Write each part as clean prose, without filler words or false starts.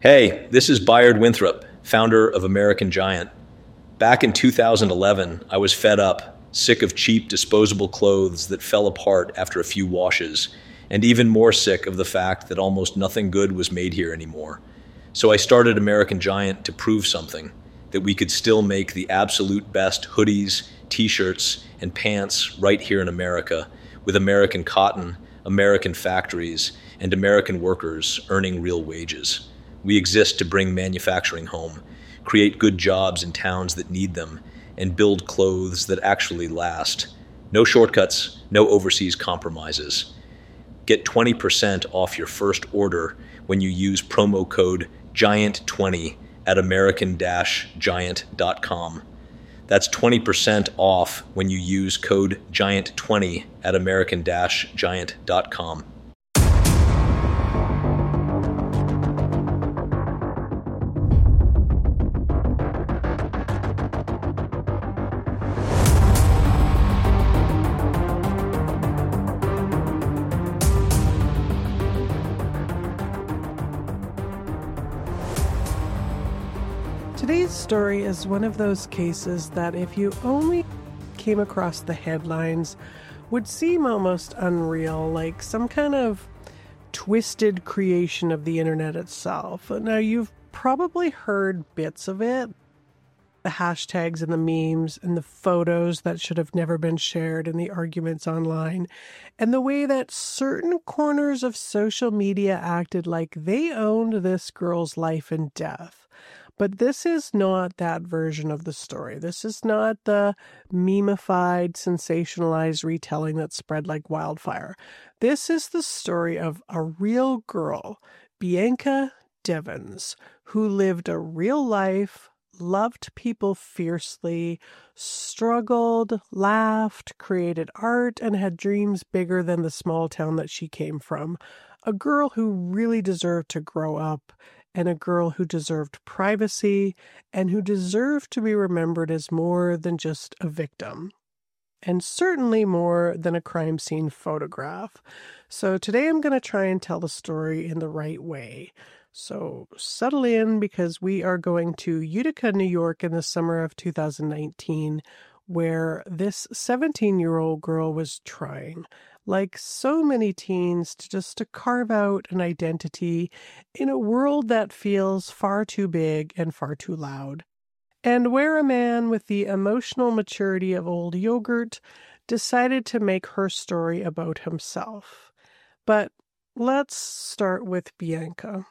Hey, this is Bayard Winthrop, founder of American Giant. Back in 2011, I was fed up, sick of cheap disposable clothes that fell apart after a few washes, and even more sick of the fact that almost nothing good was made here anymore. So I started American Giant to prove something, that we could still make the absolute best hoodies, t-shirts, and pants right here in America, with American cotton, American factories, and American workers earning real wages. We exist to bring manufacturing home, create good jobs in towns that need them, and build clothes that actually last. No shortcuts, no overseas compromises. Get 20% off your first order when you use promo code GIANT20 at american-giant.com. That's 20% off when you use code GIANT20 at american-giant.com. Today's story is one of those cases that if you only came across the headlines would seem almost unreal, like some kind of twisted creation of the internet itself. Now, you've probably heard bits of it, the hashtags and the memes and the photos that should have never been shared and the arguments online, and the way that certain corners of social media acted like they owned this girl's life and death. But this is not that version of the story. This is not the memeified, sensationalized retelling that spread like wildfire. This is the story of a real girl, Bianca Devins, who lived a real life, loved people fiercely, struggled, laughed, created art, and had dreams bigger than the small town that she came from. A girl who really deserved to grow up, and a girl who deserved privacy, and who deserved to be remembered as more than just a victim, and certainly more than a crime scene photograph. So today I'm going to try and tell the story in the right way. So settle in, because we are going to Utica, New York in the summer of 2019, where this 17-year-old girl was trying, like so many teens, to carve out an identity in a world that feels far too big and far too loud, and where a man with the emotional maturity of old yogurt decided to make her story about himself. But let's start with Bianca.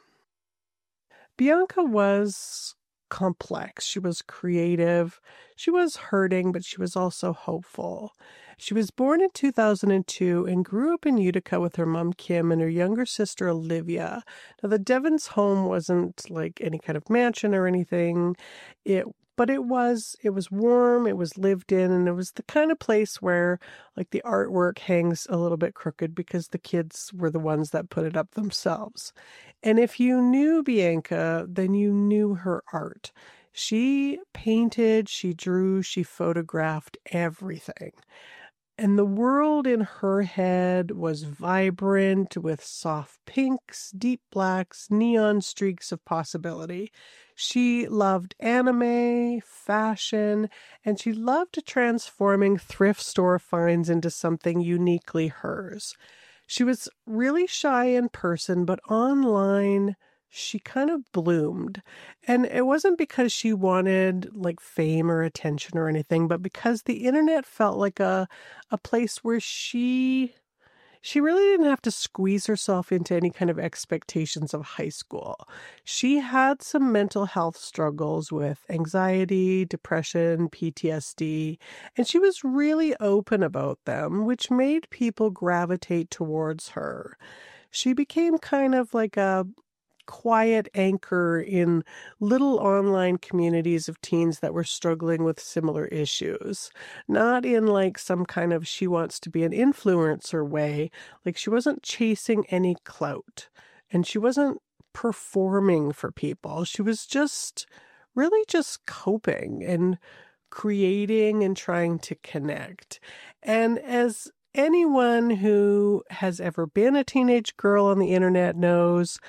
Bianca was complex. She was creative. She was hurting, but she was also hopeful. She was born in 2002 and grew up in Utica with her mom, Kim, and her younger sister, Olivia. Now, the Devins home wasn't like any kind of mansion or anything. But it was warm, it was lived in, and it was the kind of place where like the artwork hangs a little bit crooked because the kids were the ones that put it up themselves. And if you knew Bianca, then you knew her art. She painted, she drew, she photographed everything. And the world in her head was vibrant with soft pinks, deep blacks, neon streaks of possibility. She loved anime, fashion, and she loved transforming thrift store finds into something uniquely hers. She was really shy in person, but online she kind of bloomed. And it wasn't because she wanted like fame or attention or anything, but because the internet felt like a place where she really didn't have to squeeze herself into any kind of expectations of high school. She had some mental health struggles with anxiety, depression, PTSD, and she was really open about them, which made people gravitate towards her. She became kind of like a quiet anchor in little online communities of teens that were struggling with similar issues. Not in like some kind of she wants to be an influencer way. Like she wasn't chasing any clout and she wasn't performing for people. She was just really just coping and creating and trying to connect. And as anyone who has ever been a teenage girl on the internet knows,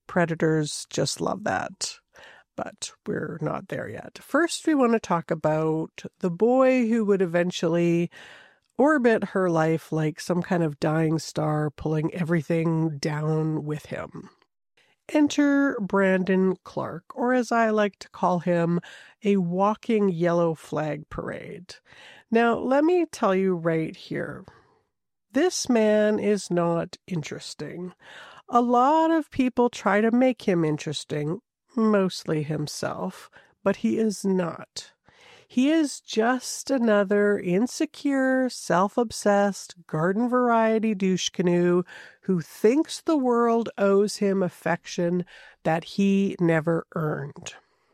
Predators just love that. But we're not there yet. First, we want to talk about the boy who would eventually orbit her life like some kind of dying star, pulling everything down with him. Enter Brandon Clark, or as I like to call him, a walking yellow flag parade. Now, let me tell you right here, this man is not interesting. A lot of people try to make him interesting, mostly himself, but he is not. He is just another insecure, self-obsessed, garden variety douche canoe who thinks the world owes him affection that he never earned.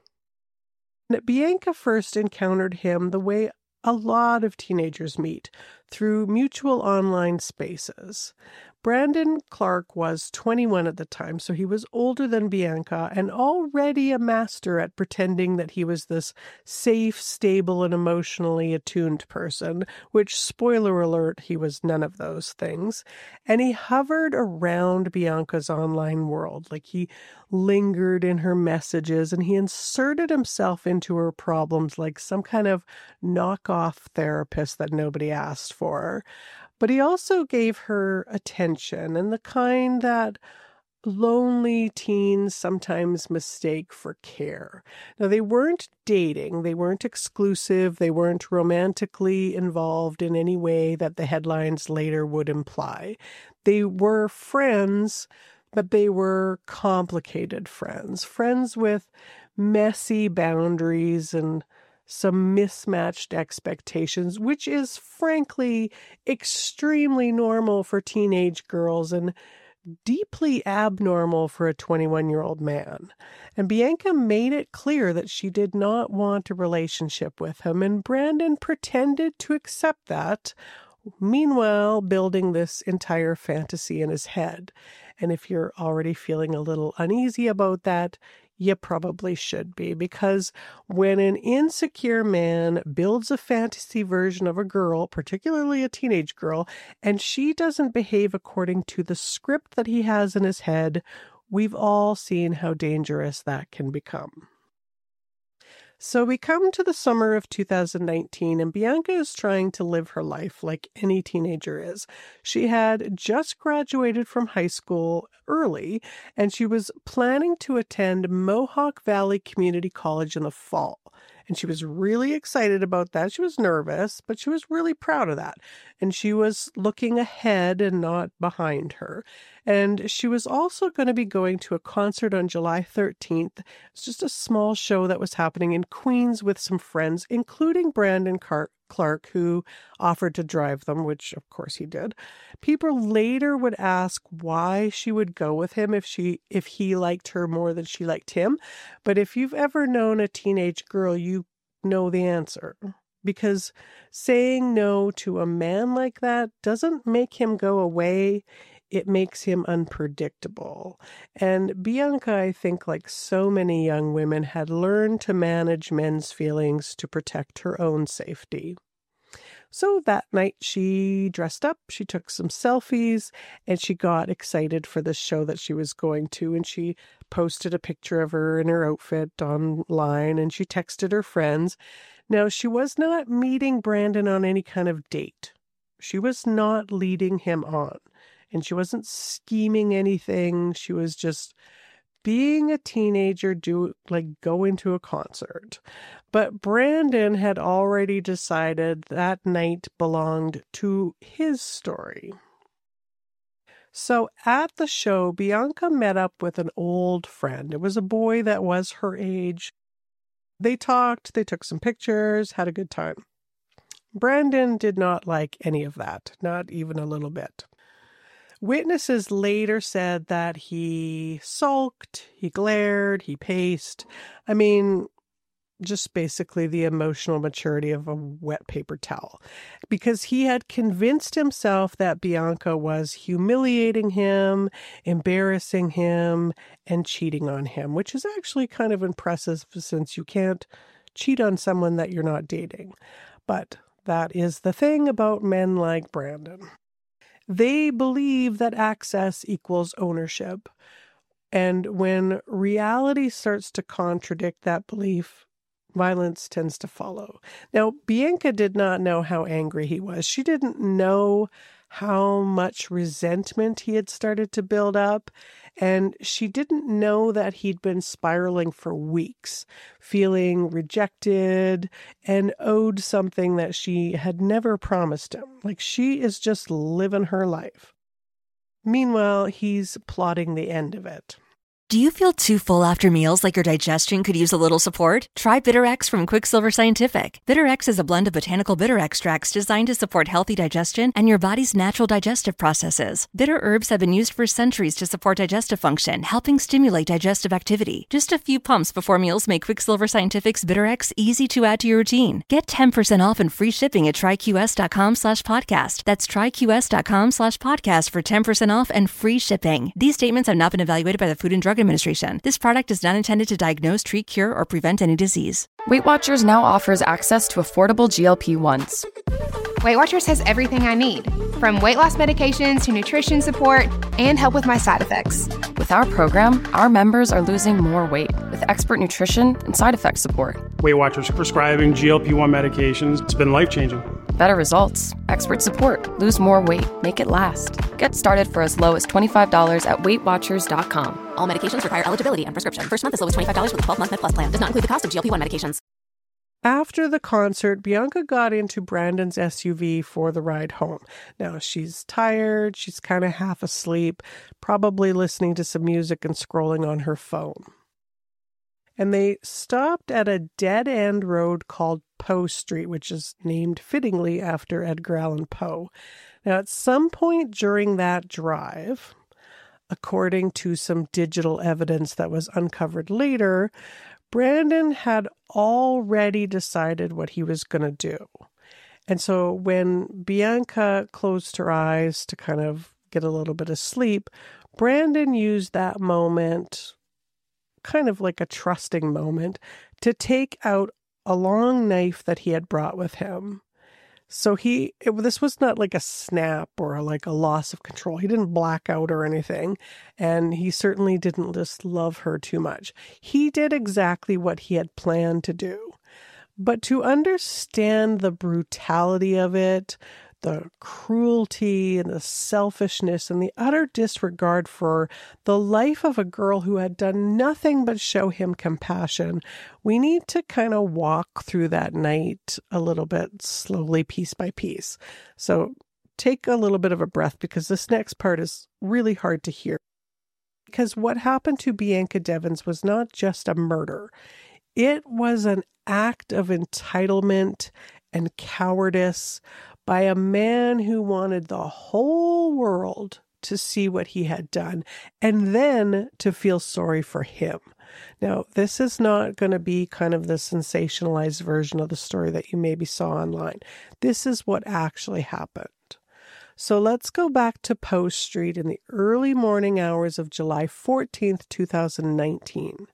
Bianca first encountered him the way a lot of teenagers meet, through mutual online spaces. Brandon Clark was 21 at the time, so he was older than Bianca and already a master at pretending that he was this safe, stable, and emotionally attuned person, which, spoiler alert, he was none of those things. And he hovered around Bianca's online world, like he lingered in her messages and he inserted himself into her problems like some kind of knockoff therapist that nobody asked for. But he also gave her attention, and the kind that lonely teens sometimes mistake for care. Now, they weren't dating, they weren't exclusive, they weren't romantically involved in any way that the headlines later would imply. They were friends, but they were complicated friends, friends with messy boundaries and some mismatched expectations, which is frankly extremely normal for teenage girls and deeply abnormal for a 21-year-old man. And Bianca made it clear that she did not want a relationship with him, and Brandon pretended to accept that, meanwhile building this entire fantasy in his head. And if you're already feeling a little uneasy about that, you probably should be, because when an insecure man builds a fantasy version of a girl, particularly a teenage girl, and she doesn't behave according to the script that he has in his head, we've all seen how dangerous that can become. So we come to the summer of 2019, and Bianca is trying to live her life like any teenager is. She had just graduated from high school early, and she was planning to attend Mohawk Valley Community College in the fall. And she was really excited about that. She was nervous, but she was really proud of that. And she was looking ahead and not behind her. And she was also going to be going to a concert on July 13th. It's just a small show that was happening in Queens with some friends, including Brandon Clark, who offered to drive them, which of course he did. People later would ask why she would go with him if he liked her more than she liked him. But if you've ever known a teenage girl, you know the answer. Because saying no to a man like that doesn't make him go away. It makes him unpredictable. And Bianca, I think, like so many young women, had learned to manage men's feelings to protect her own safety. So that night she dressed up, she took some selfies, and she got excited for the show that she was going to. And she posted a picture of her in her outfit online, and she texted her friends. Now, she was not meeting Brandon on any kind of date. She was not leading him on. And she wasn't scheming anything. She was just being a teenager, going to a concert. But Brandon had already decided that night belonged to his story. So at the show, Bianca met up with an old friend. It was a boy that was her age. They talked, they took some pictures, had a good time. Brandon did not like any of that, not even a little bit. Witnesses later said that he sulked, he glared, he paced. I mean, just basically the emotional maturity of a wet paper towel. Because he had convinced himself that Bianca was humiliating him, embarrassing him, and cheating on him, which is actually kind of impressive since you can't cheat on someone that you're not dating. But that is the thing about men like Brandon. They believe that access equals ownership. And when reality starts to contradict that belief, violence tends to follow. Now, Bianca did not know how angry he was. She didn't know how much resentment he had started to build up, and she didn't know that he'd been spiraling for weeks, feeling rejected and owed something that she had never promised him. Like, she is just living her life. Meanwhile, he's plotting the end of it. Do you feel too full after meals, like your digestion could use a little support? Try BitterX from Quicksilver Scientific. BitterX is a blend of botanical bitter extracts designed to support healthy digestion and your body's natural digestive processes. Bitter herbs have been used for centuries to support digestive function, helping stimulate digestive activity. Just a few pumps before meals make Quicksilver Scientific's BitterX easy to add to your routine. Get 10% off and free shipping at tryqs.com/podcast. That's tryqs.com/podcast for 10% off and free shipping. These statements have not been evaluated by the Food and Drug Administration. This product is not intended to diagnose, treat, cure, or prevent any disease. Weight Watchers now offers access to affordable GLP-1s. Weight Watchers has everything I need, from weight loss medications to nutrition support and help with my side effects. With our program, our members are losing more weight with expert nutrition and side effect support. Weight Watchers prescribing GLP-1 medications. It's been life-changing. Better results, expert support, lose more weight, make it last. Get started for as low as $25 at WeightWatchers.com. All medications require eligibility and prescription. First month is low as $25 with a 12-month Med Plus plan. Does not include the cost of GLP-1 medications. After the concert, Bianca got into Brandon's SUV for the ride home. Now, she's tired, she's kind of half asleep, probably listening to some music and scrolling on her phone. And they stopped at a dead-end road called Poe Street, which is named fittingly after Edgar Allan Poe. Now, at some point during that drive, according to some digital evidence that was uncovered later, Brandon had already decided what he was going to do. And so when Bianca closed her eyes to kind of get a little bit of sleep, Brandon used that moment, kind of like a trusting moment, to take out a long knife that he had brought with him. So this was not like a snap or like a loss of control. He didn't black out or anything. And he certainly didn't just love her too much. He did exactly what he had planned to do. But to understand the brutality of it, the cruelty and the selfishness and the utter disregard for the life of a girl who had done nothing but show him compassion, we need to kind of walk through that night a little bit slowly, piece by piece. So take a little bit of a breath, because this next part is really hard to hear. Because what happened to Bianca Devins was not just a murder. It was an act of entitlement and cowardice by a man who wanted the whole world to see what he had done and then to feel sorry for him. Now, this is not going to be kind of the sensationalized version of the story that you maybe saw online. This is what actually happened. So let's go back to Poe Street in the early morning hours of July 14th, 2019.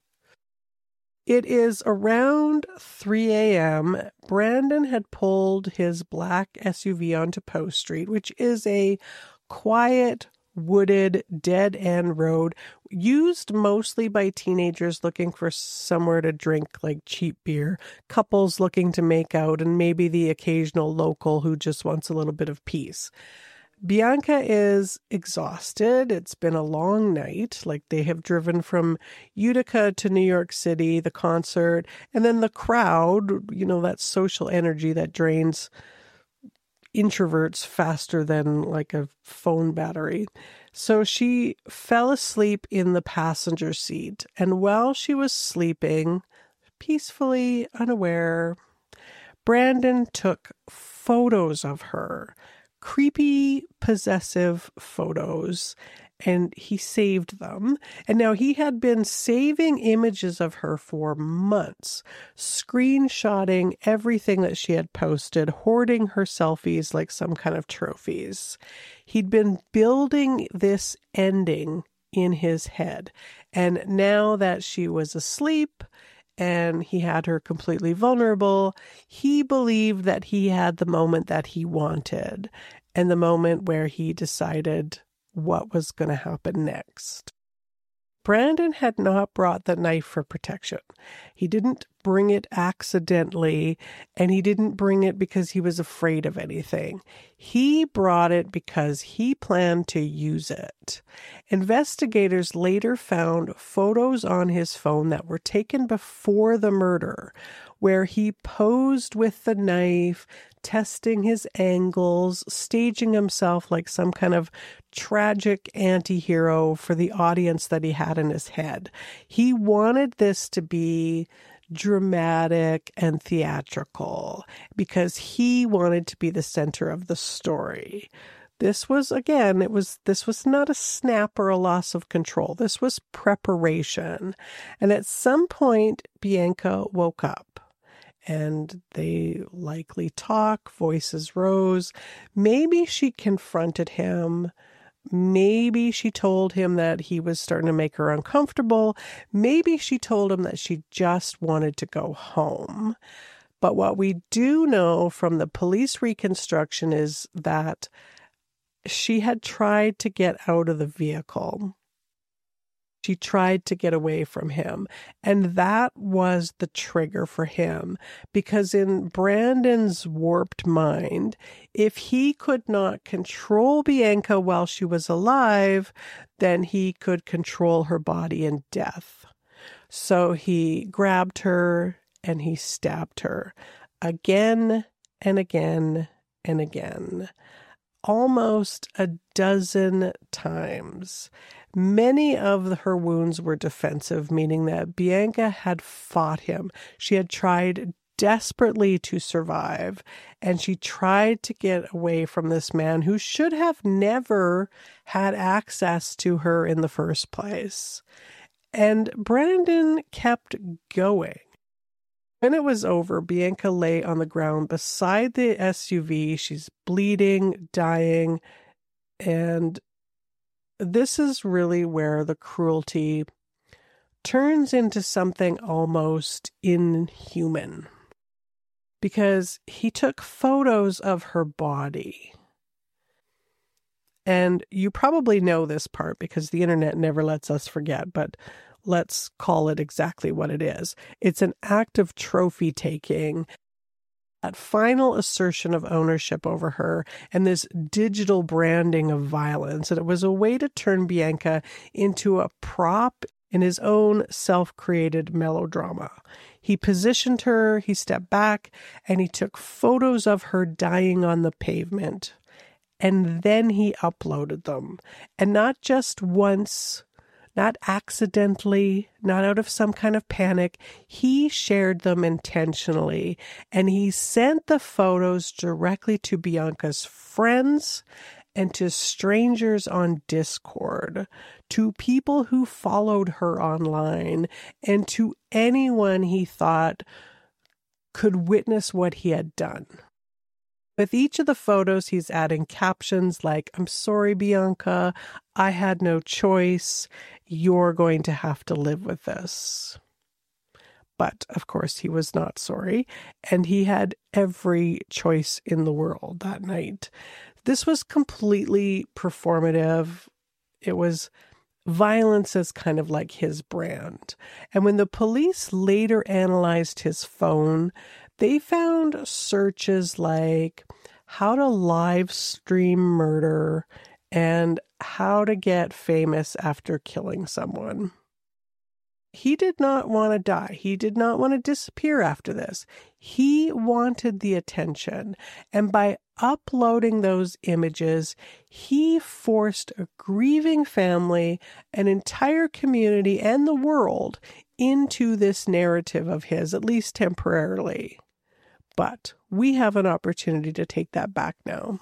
It is around 3 a.m. Brandon had pulled his black SUV onto Poe Street, which is a quiet, wooded, dead-end road used mostly by teenagers looking for somewhere to drink like cheap beer, couples looking to make out, and maybe the occasional local who just wants a little bit of peace. Bianca is exhausted. It's been a long night. Like, they have driven from Utica to New York City, the concert, and then the crowd, that social energy that drains introverts faster than like a phone battery. So she fell asleep in the passenger seat. And while she was sleeping, peacefully unaware, Brandon took photos of her. Creepy, possessive photos, and he saved them. And now he had been saving images of her for months, screenshotting everything that she had posted, hoarding her selfies like some kind of trophies. He'd been building this ending in his head. And now that she was asleep and he had her completely vulnerable, he believed that he had the moment that he wanted and the moment where he decided what was going to happen next. Brandon had not brought the knife for protection. He didn't bring it accidentally, and he didn't bring it because he was afraid of anything. He brought it because he planned to use it. Investigators later found photos on his phone that were taken before the murder, where he posed with the knife, testing his angles, staging himself like some kind of tragic anti-hero for the audience that he had in his head. He wanted this to be dramatic and theatrical because he wanted to be the center of the story. This was, again, this was not a snap or a loss of control. This was preparation. And at some point, Bianca woke up. And they likely talk, voices rose. Maybe she confronted him. Maybe she told him that he was starting to make her uncomfortable. Maybe she told him that she just wanted to go home. But what we do know from the police reconstruction is that she had tried to get out of the vehicle. She tried to get away from him. And that was the trigger for him. Because in Brandon's warped mind, if he could not control Bianca while she was alive, then he could control her body in death. So he grabbed her and he stabbed her again and again and again. Almost a dozen times. Many of her wounds were defensive, meaning that Bianca had fought him. She had tried desperately to survive, and she tried to get away from this man who should have never had access to her in the first place. And Brandon kept going. When it was over, Bianca lay on the ground beside the SUV. She's bleeding, dying, and this is really where the cruelty turns into something almost inhuman. Because he took photos of her body. And you probably know this part because the internet never lets us forget, but let's call it exactly what it is. It's an act of trophy taking, that final assertion of ownership over her, and this digital branding of violence. And it was a way to turn Bianca into a prop in his own self-created melodrama. He positioned her, he stepped back, and he took photos of her dying on the pavement. And then he uploaded them. And not just once, not accidentally, not out of some kind of panic. He shared them intentionally, and he sent the photos directly to Bianca's friends and to strangers on Discord, to people who followed her online, and to anyone he thought could witness what he had done. With each of the photos, he's adding captions like, "I'm sorry, Bianca, I had no choice. You're going to have to live with this." But, of course, he was not sorry, and he had every choice in the world that night. This was completely performative. It was violence as kind of like his brand. And when the police later analyzed his phone, they found searches like how to live stream murder and how to get famous after killing someone. He did not want to die. He did not want to disappear after this. He wanted the attention. And by uploading those images, he forced a grieving family, an entire community, and the world into this narrative of his, at least temporarily. But we have an opportunity to take that back now.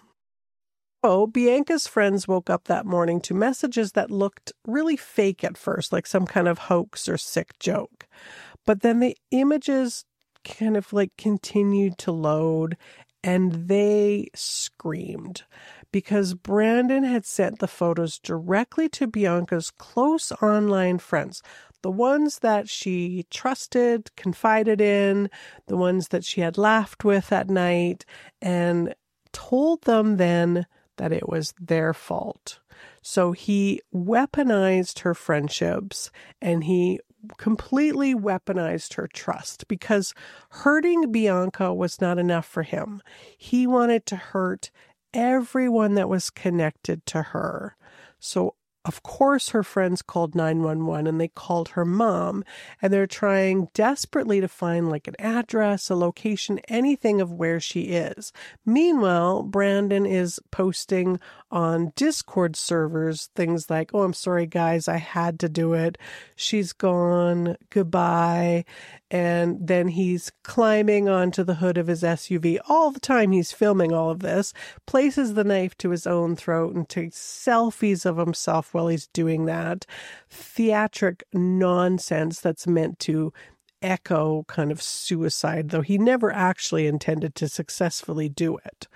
So Bianca's friends woke up that morning to messages that looked really fake at first, like some kind of hoax or sick joke. But then the images kind of like continued to load, and they screamed because Brandon had sent the photos directly to Bianca's close online friends. The ones that she trusted, confided in, the ones that she had laughed with at night, and told them then that it was their fault. So he weaponized her friendships and he completely weaponized her trust because hurting Bianca was not enough for him. He wanted to hurt everyone that was connected to her. So of course, her friends called 911 and they called her mom, and they're trying desperately to find like an address, a location, anything of where she is. Meanwhile, Brandon is posting on Discord servers things like, "Oh, I'm sorry, guys, I had to do it. She's gone. Goodbye." And then he's climbing onto the hood of his SUV. All the time he's filming all of this, places the knife to his own throat and takes selfies of himself while he's doing that. Theatric nonsense that's meant to echo kind of suicide, though he never actually intended to successfully do it.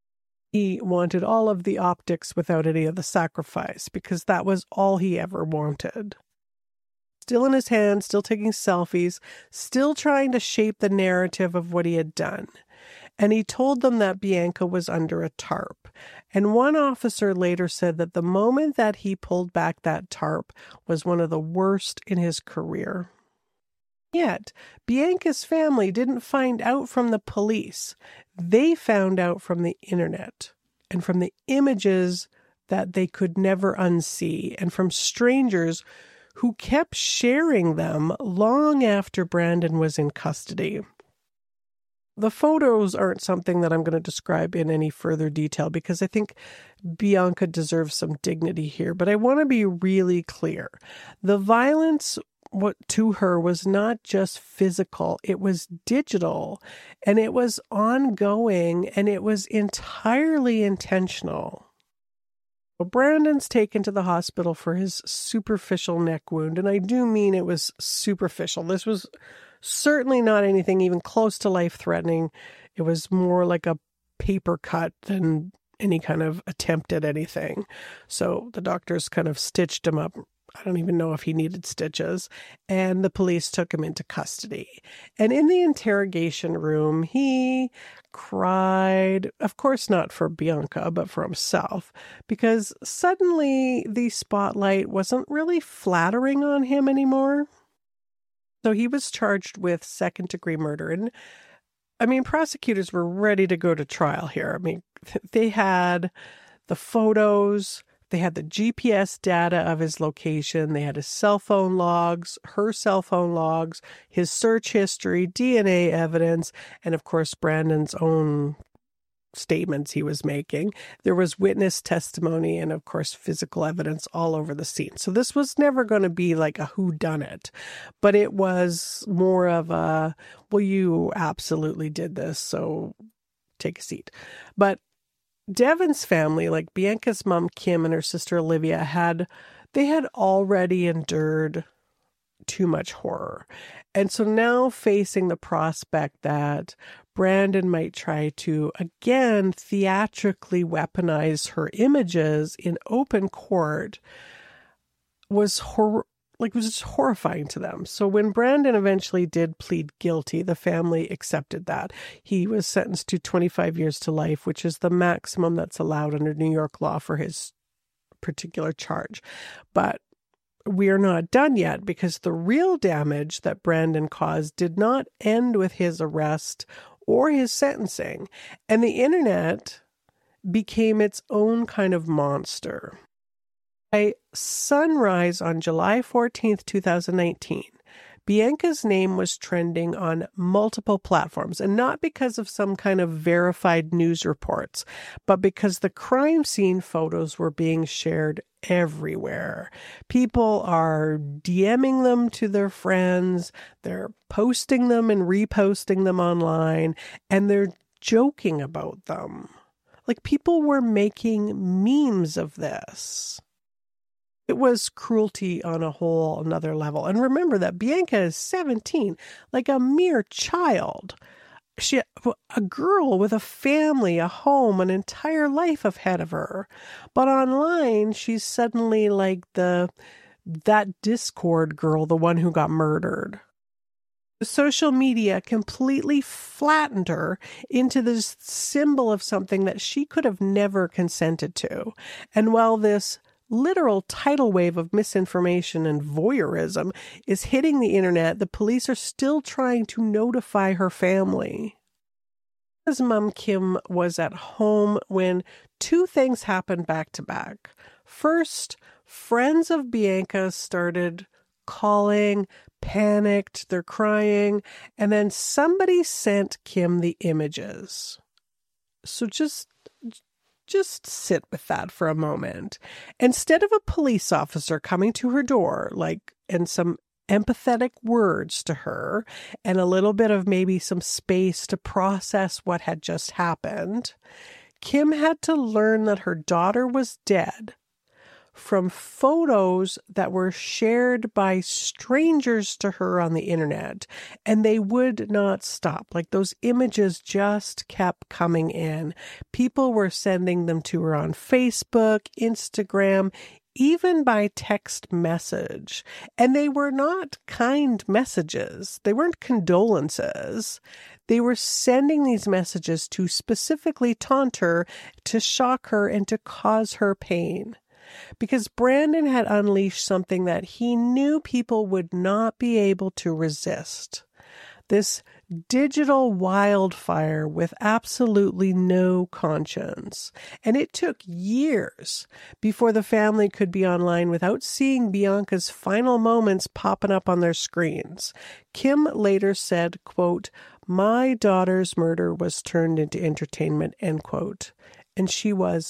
He wanted all of the optics without any of the sacrifice because that was all he ever wanted. Still in his hand, still taking selfies, still trying to shape the narrative of what he had done. And he told them that Bianca was under a tarp. And one officer later said that the moment that he pulled back that tarp was one of the worst in his career. Yet, Bianca's family didn't find out from the police. They found out from the internet and from the images that they could never unsee and from strangers who kept sharing them long after Brandon was in custody. The photos aren't something that I'm going to describe in any further detail because I think Bianca deserves some dignity here, but I want to be really clear. The violence to her was not just physical, it was digital, and it was ongoing, and it was entirely intentional. Brandon's taken to the hospital for his superficial neck wound, and I do mean it was superficial. This was certainly not anything even close to life-threatening. It was more like a paper cut than any kind of attempt at anything. So the doctors kind of stitched him up. I don't even know if he needed stitches. And the police took him into custody. And in the interrogation room, he cried, of course not for Bianca, but for himself, because suddenly the spotlight wasn't really flattering on him anymore. So he was charged with second-degree murder. And, I mean, prosecutors were ready to go to trial here. I mean, they had the photos, they had the GPS data of his location, they had his cell phone logs, her cell phone logs, his search history, DNA evidence, and of course Brandon's own statements he was making. There was witness testimony and of course physical evidence all over the scene. So this was never going to be like a whodunit, but it was more of a, well, you absolutely did this, so take a seat. But Devin's family, like Bianca's mom, Kim, and her sister, Olivia, had already endured too much horror. And so now facing the prospect that Brandon might try to, again, theatrically weaponize her images in open court was just horrifying to them. So when Brandon eventually did plead guilty, the family accepted that. He was sentenced to 25 years to life, which is the maximum that's allowed under New York law for his particular charge. But we are not done yet because the real damage that Brandon caused did not end with his arrest or his sentencing. And the internet became its own kind of monster. By sunrise on July 14th, 2019, Bianca's name was trending on multiple platforms, and not because of some kind of verified news reports, but because the crime scene photos were being shared everywhere. People are DMing them to their friends, they're posting them and reposting them online, and they're joking about them. Like, people were making memes of this. It was cruelty on a whole another level. And remember that Bianca is 17, like a mere child. A girl with a family, a home, an entire life ahead of her. But online, she's suddenly like that Discord girl, the one who got murdered. Social media completely flattened her into this symbol of something that she could have never consented to. And while this literal tidal wave of misinformation and voyeurism is hitting the internet, the police are still trying to notify her family. His mom, Kim, was at home when two things happened back to back. First, friends of Bianca started calling, panicked, they're crying, and then somebody sent Kim the images. So just sit with that for a moment. Instead of a police officer coming to her door, and some empathetic words to her, and a little bit of maybe some space to process what had just happened, Kim had to learn that her daughter was dead from photos that were shared by strangers to her on the internet, and they would not stop. Those images just kept coming in. People were sending them to her on Facebook, Instagram, even by text message. And they were not kind messages. They weren't condolences. They were sending these messages to specifically taunt her, to shock her, and to cause her pain. Because Brandon had unleashed something that he knew people would not be able to resist. This digital wildfire with absolutely no conscience. And it took years before the family could be online without seeing Bianca's final moments popping up on their screens. Kim later said, quote, "My daughter's murder was turned into entertainment," end quote. And she was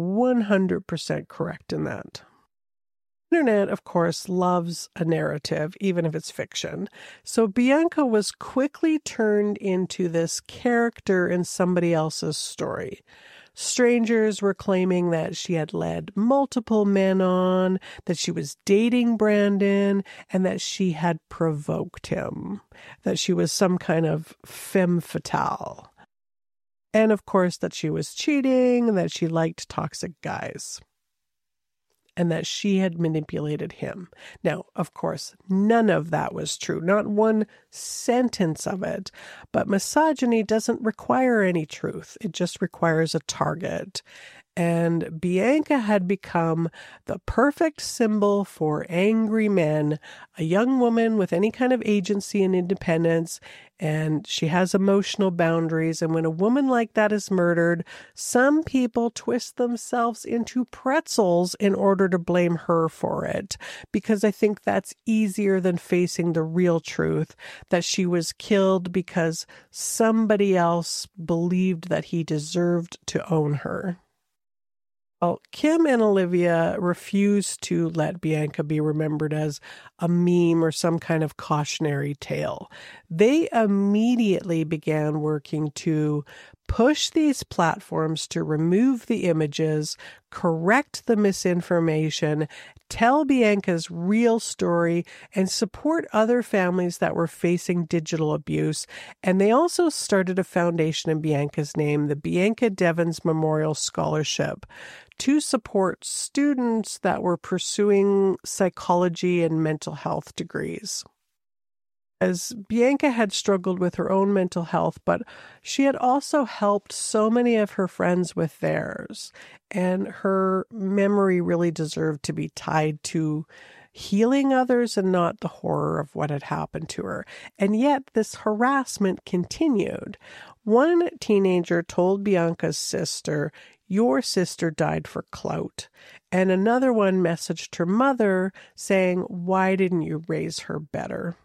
100% correct in that. The internet, of course, loves a narrative, even if it's fiction. So Bianca was quickly turned into this character in somebody else's story. Strangers were claiming that she had led multiple men on, that she was dating Brandon, and that she had provoked him, that she was some kind of femme fatale. And of course, that she was cheating, that she liked toxic guys, and that she had manipulated him. Now, of course, none of that was true, not one sentence of it. But misogyny doesn't require any truth. It just requires a target. And Bianca had become the perfect symbol for angry men, a young woman with any kind of agency and independence, and she has emotional boundaries. And when a woman like that is murdered, some people twist themselves into pretzels in order to blame her for it, because I think that's easier than facing the real truth, that she was killed because somebody else believed that he deserved to own her. Well, Kim and Olivia refused to let Bianca be remembered as a meme or some kind of cautionary tale. They immediately began working to push these platforms to remove the images, correct the misinformation, tell Bianca's real story, and support other families that were facing digital abuse. And they also started a foundation in Bianca's name, the Bianca Devins Memorial Scholarship, to support students that were pursuing psychology and mental health degrees. As Bianca had struggled with her own mental health, but she had also helped so many of her friends with theirs, and her memory really deserved to be tied to healing others and not the horror of what had happened to her. And yet this harassment continued. One teenager told Bianca's sister, "Your sister died for clout." And another one messaged her mother saying, "Why didn't you raise her better?"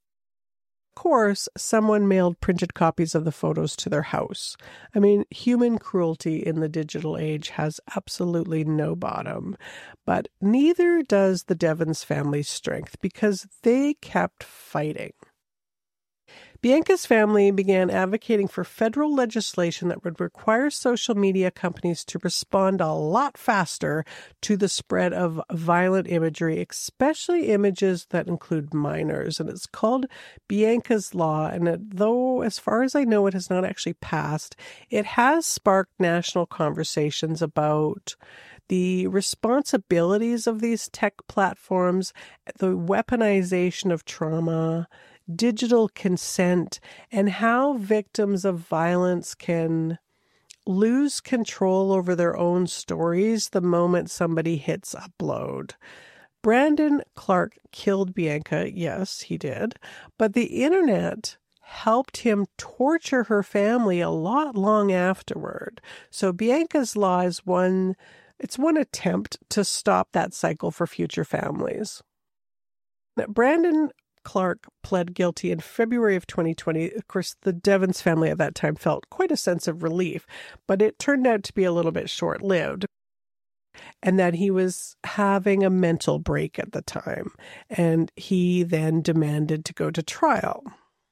Of course, someone mailed printed copies of the photos to their house. I mean, human cruelty in the digital age has absolutely no bottom. But neither does the Devins family's strength, because they kept fighting. Bianca's family began advocating for federal legislation that would require social media companies to respond a lot faster to the spread of violent imagery, especially images that include minors. And it's called Bianca's Law. And though, as far as I know, it has not actually passed, it has sparked national conversations about the responsibilities of these tech platforms, the weaponization of trauma, digital consent, and how victims of violence can lose control over their own stories the moment somebody hits upload. Brandon Clark killed Bianca. Yes, he did. But the internet helped him torture her family a lot long afterward. So Bianca's Law is one attempt to stop that cycle for future families. Now, Brandon Clark pled guilty in February of 2020. Of course, the Devens family at that time felt quite a sense of relief, but it turned out to be a little bit short-lived, and that he was having a mental break at the time, and he then demanded to go to trial.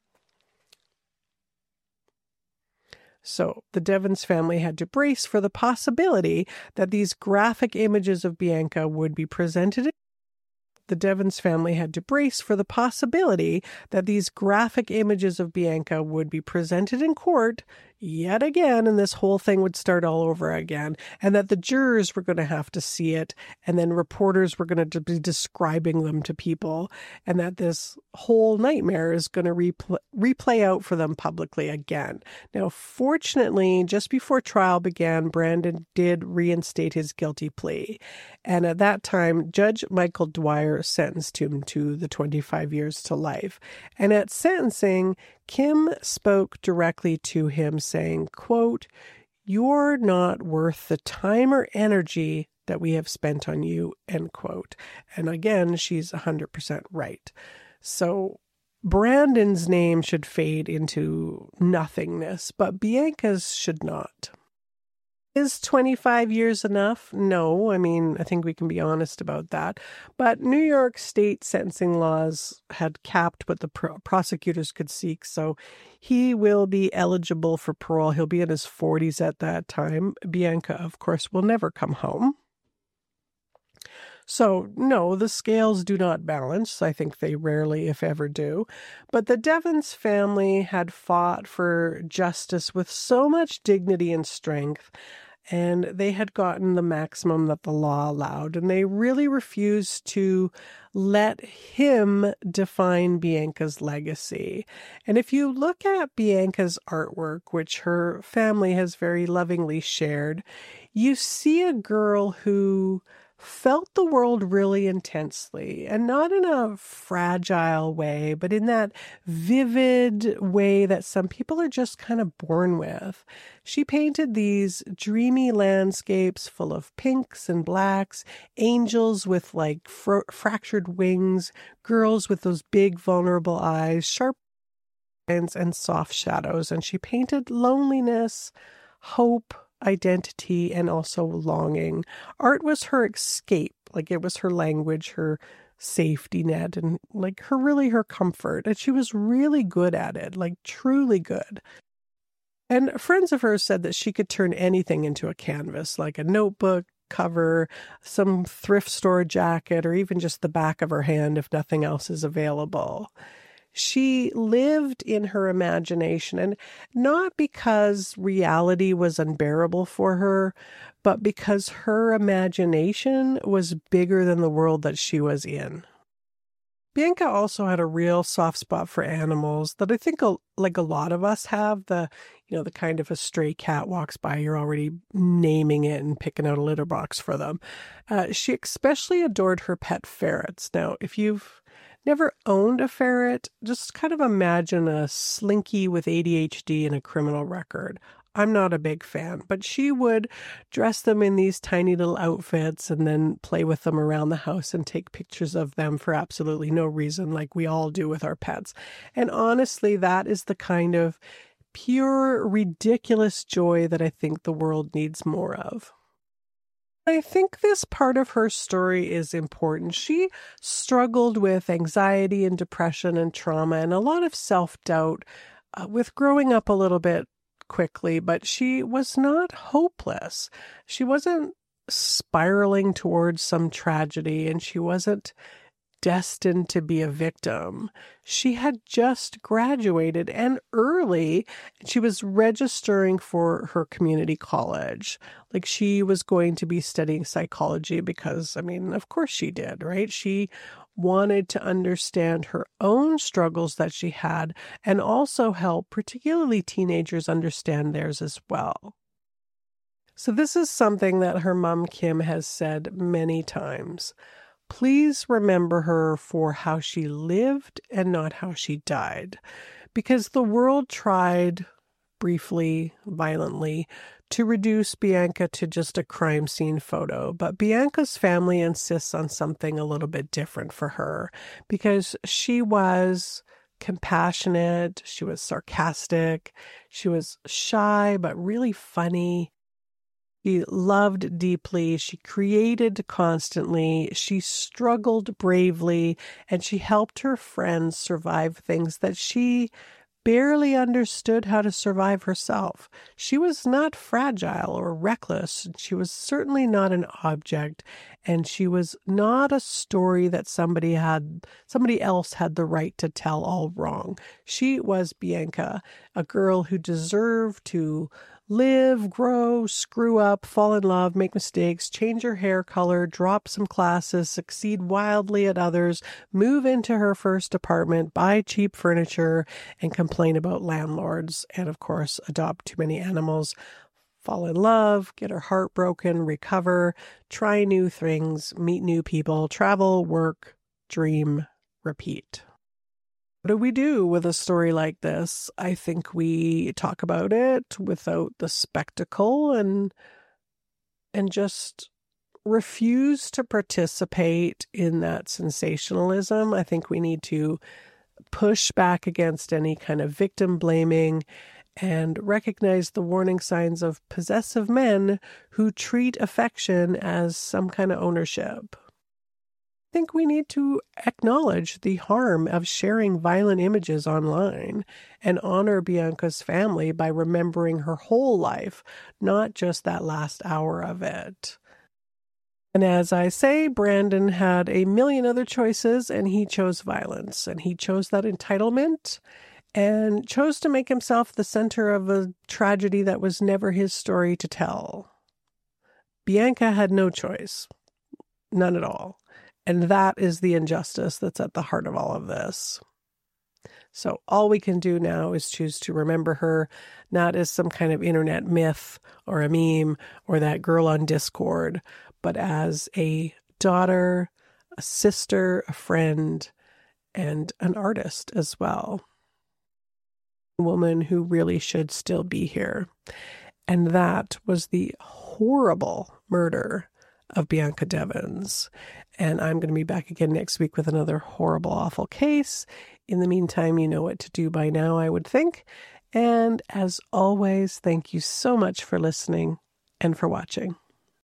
So the Devens family had to brace for the possibility that these graphic images of Bianca would be presented. The Devens family had to brace for the possibility that these graphic images of Bianca would be presented in court yet again, and this whole thing would start all over again, and that the jurors were going to have to see it, and then reporters were going to be describing them to people, and that this whole nightmare is going to replay out for them publicly again. Now, fortunately, just before trial began, Brandon did reinstate his guilty plea, and at that time, Judge Michael Dwyer sentenced him to the 25 years to life. And at sentencing, Kim spoke directly to him saying, quote, "You're not worth the time or energy that we have spent on you," end quote. And again, she's 100% right. So Brandon's name should fade into nothingness, but Bianca's should not. Is 25 years enough? No. I mean, I think we can be honest about that. But New York state sentencing laws had capped what the prosecutors could seek, so he will be eligible for parole. He'll be in his 40s at that time. Bianca, of course, will never come home. So, no, the scales do not balance. I think they rarely, if ever, do. But the Devens family had fought for justice with so much dignity and strength, and they had gotten the maximum that the law allowed, and they really refused to let him define Bianca's legacy. And if you look at Bianca's artwork, which her family has very lovingly shared, you see a girl who felt the world really intensely, and not in a fragile way, but in that vivid way that some people are just kind of born with. She painted these dreamy landscapes full of pinks and blacks, angels with like fractured wings, girls with those big vulnerable eyes, sharp lines and soft shadows. And she painted loneliness, hope, identity, and also longing. Art was her escape, like it was her language, her safety net, and like her comfort. And she was really good at it, like truly good. And friends of hers said that she could turn anything into a canvas, like a notebook cover, some thrift store jacket, or even just the back of her hand if nothing else is available. She lived in her imagination, and not because reality was unbearable for her, but because her imagination was bigger than the world that she was in. Bianca also had a real soft spot for animals that I think like a lot of us have. The kind of a stray cat walks by, you're already naming it and picking out a litter box for them. She especially adored her pet ferrets. Now, if you've never owned a ferret, just kind of imagine a slinky with ADHD and a criminal record. I'm not a big fan, but she would dress them in these tiny little outfits and then play with them around the house and take pictures of them for absolutely no reason, like we all do with our pets. And honestly, that is the kind of pure, ridiculous joy that I think the world needs more of. I think this part of her story is important. She struggled with anxiety and depression and trauma and a lot of self-doubt with growing up a little bit quickly, but she was not hopeless. She wasn't spiraling towards some tragedy, and she wasn't destined to be a victim. She had just graduated, and early, she was registering for her community college. Like, she was going to be studying psychology because, I mean, of course she did, right? She wanted to understand her own struggles that she had and also help particularly teenagers understand theirs as well. So this is something that her mom, Kim, has said many times. Please remember her for how she lived and not how she died. Because the world tried, briefly, violently, to reduce Bianca to just a crime scene photo. But Bianca's family insists on something a little bit different for her, because she was compassionate, she was sarcastic, she was shy but really funny. She loved deeply, she created constantly, she struggled bravely, and she helped her friends survive things that she barely understood how to survive herself. She was not fragile or reckless. She was certainly not an object, and she was not a story that somebody else had the right to tell all wrong. She was Bianca, a girl who deserved to live, grow, screw up, fall in love, make mistakes, change her hair color, drop some classes, succeed wildly at others, move into her first apartment, buy cheap furniture, and complain about landlords, and of course, adopt too many animals, fall in love, get her heart broken, recover, try new things, meet new people, travel, work, dream, repeat. What do we do with a story like this? I think we talk about it without the spectacle and just refuse to participate in that sensationalism. I think we need to push back against any kind of victim blaming and recognize the warning signs of possessive men who treat affection as some kind of ownership. I think we need to acknowledge the harm of sharing violent images online and honor Bianca's family by remembering her whole life, not just that last hour of it. And as I say, Brandon had a million other choices, and he chose violence, and he chose that entitlement and chose to make himself the center of a tragedy that was never his story to tell. Bianca had no choice, none at all. And that is the injustice that's at the heart of all of this. So all we can do now is choose to remember her, not as some kind of internet myth or a meme or that girl on Discord, but as a daughter, a sister, a friend, and an artist as well. A woman who really should still be here. And that was the horrible murder of Bianca Devins. And I'm going to be back again next week with another horrible, awful case. In the meantime, you know what to do by now, I would think. And as always, thank you so much for listening and for watching.